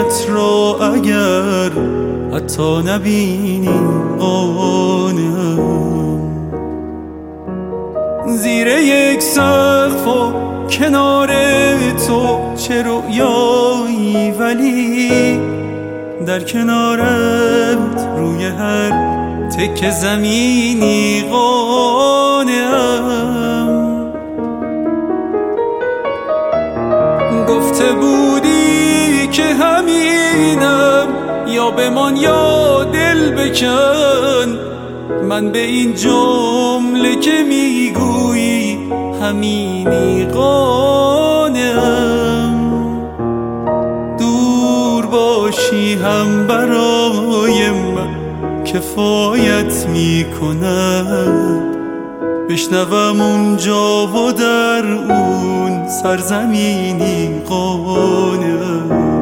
خیرات را اگر حتی نبینی قانم، زیر یک سقف و کنار تو چه رویایی، ولی در کنارت روی هر تکه زمینی قانم. گفته بودی که همینم، یا بمان یا دل بکن، من به این جمله که میگویی همینی قانم. دور باشی هم برای من کفایت میکند، بشنوم اونجا و در اون سرزمینی قانم.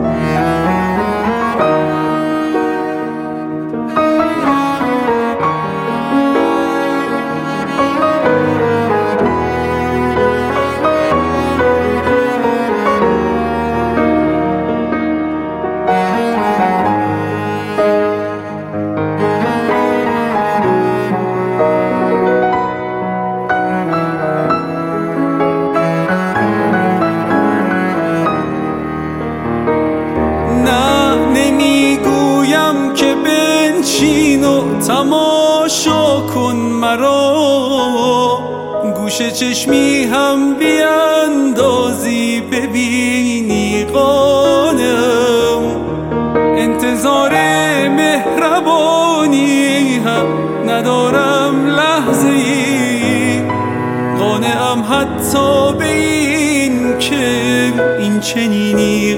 که بنشین و تماشا کن مرا، گوش چشمی هم بیاندازی ببینی قانم. انتظار مهربانی هم ندارم لحظه ای، قانعم حتی به این که این چنینی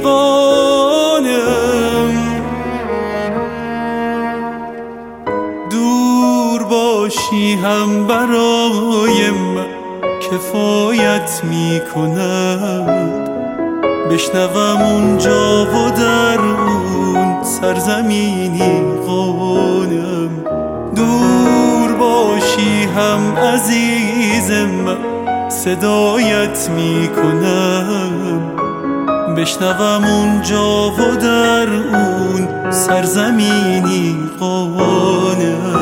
قانم. دور باشی هم برای من کفایت میکند، بشنوم اونجا و در اون سرزمینی قانم. دور باشی هم عزیز من صدایت میکنم، بشنوم اونجا و در اون سرزمینی قانم.